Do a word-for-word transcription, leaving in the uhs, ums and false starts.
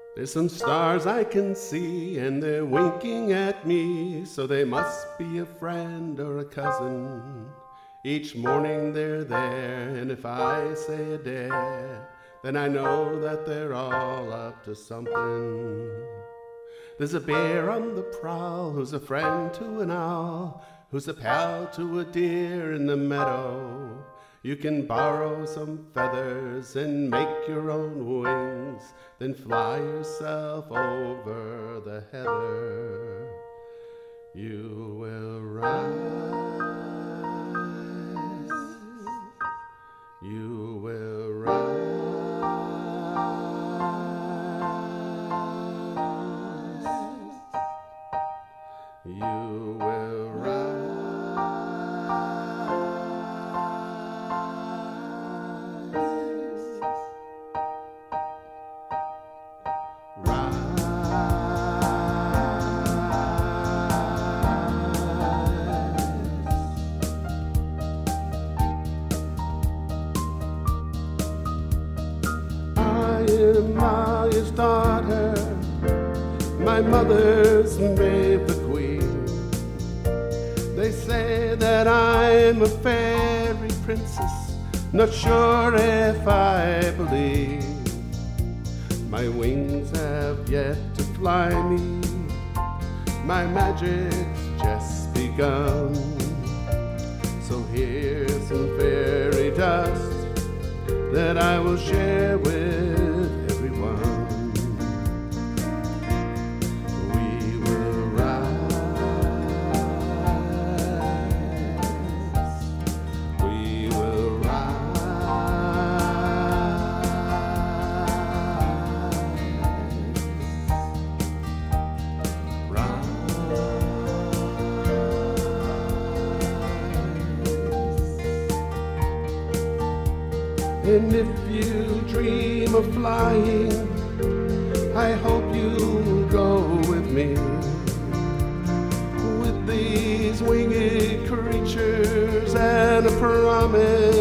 There's some stars I can see, and they're winking at me, so they must be a friend or a cousin. Each morning they're there, and if I say a dare, then I know that they're all up to something. There's a bear on the prowl who's a friend to an owl, who's a pal to a deer in the meadow. You can borrow some feathers and make your own wings, then fly yourself over the heather. You will rise, you will rise, you will rise. Amalia's daughter, my mother's maid the queen. They say that I'm a fairy princess, not sure if I believe. My wings have yet to fly me, my magic's just begun. So here's some fairy dust that I will share with And if you dream of flying, I hope you'll go with me. With these winged creatures and a promise